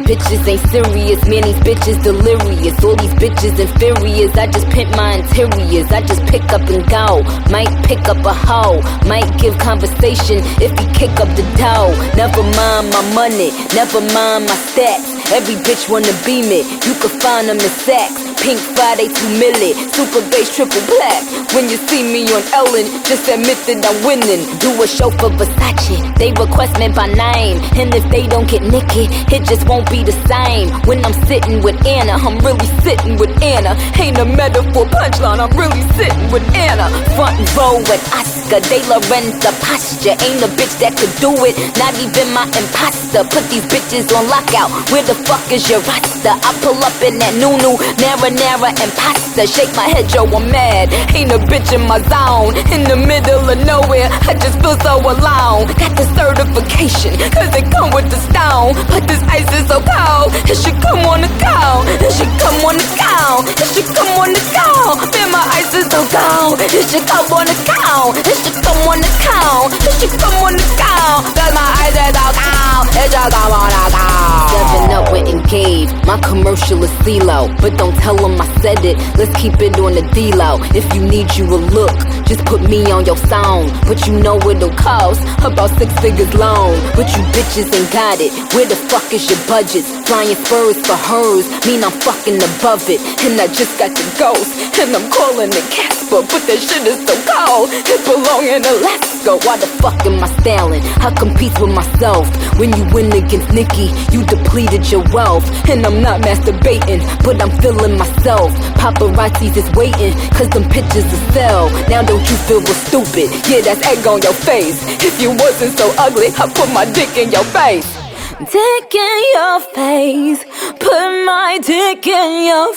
bitches ain't serious, man, these bitches delirious. All these bitches inferiors, I just pimp my interiors. I just pick up and go, might pick up a hoe, might give conversation if he kick up the dough. Never mind my money, never mind my stats. Every bitch wanna be me, you can find them in Saks. Pink Friday, 2 milli, super bass, triple black. When you see me on Ellen, just admit that I'm winning. Do a show for Versace, they request me by name. And if they don't get Nicki, it just won't be the same. When I'm sitting with Anna, I'm really sitting with Anna. Ain't a metaphor punchline, I'm really sitting with Anna. Front row with Oscar, De La Renta posture. Ain't a bitch that could do it, not even my imposter. Put these bitches on lockout, where the fuck is your roster? I pull up in that new marinara and pasta. Shake my head, yo, I'm mad. Ain't a bitch in my zone, in the middle of nowhere, I just feel so alone. Got the certification, cause it come with the stone. But this ice is so cold, it should come on the cold. It should come on the cold, it should come on the cold. Man, my ice is so cold, it should come on the cold. It should come on the cold, it should come on the cold. Cause my ice is so cold, it should come on the cold. 7 Up went and gave, my commercial is CeeLo. But don't tell them I said it, let's keep it on the D-Low. If you need you a look, just put me on your song. But you know it'll cost about 6 figures long. But you bitches ain't got it, where the fuck is your budget? Flying Spurs for hers, mean I'm fucking above it. And I just got the ghost, and I'm calling it Casper. But that shit is so cold, it belong in Alaska. Why the fuck am I styling? I compete with myself. When you win against Nicki, you depleted your wealth. And I'm not masturbating, but I'm feeling myself. Paparazzis is waiting, cause them pictures are sell. Now don't you feel real stupid? Yeah, that's egg on your face. If you wasn't so ugly, I put my dick in your face. Dick in your face, put my dick in your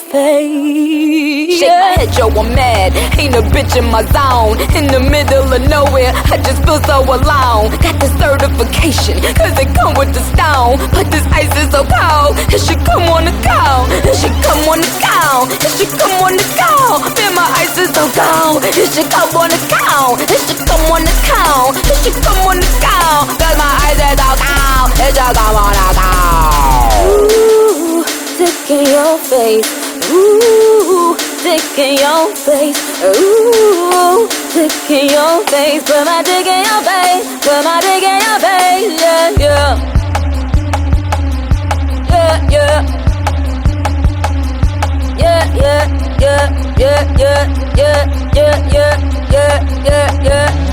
face. Shake my head, yo, I'm mad. Ain't a bitch in my zone, in the middle of nowhere, I just feel so alone. Got the certification, cause it come with the stone. But this ice is so cold, it should come on the cold. It should come on the cold, it should come on the cold. Man, my ice is so cold, it should come on the cold. It should come on the cold, it should come on the cold. Cause my ice is so cold, it should come on the cold. Ooh, dick in your face. Ooh, dick in your face. Ooh, dick in your face. Put my dick in your face. Put my dick in your face. Yeah, yeah. Yeah, yeah. Yeah, yeah, yeah, yeah, yeah, yeah, yeah, yeah, yeah, yeah.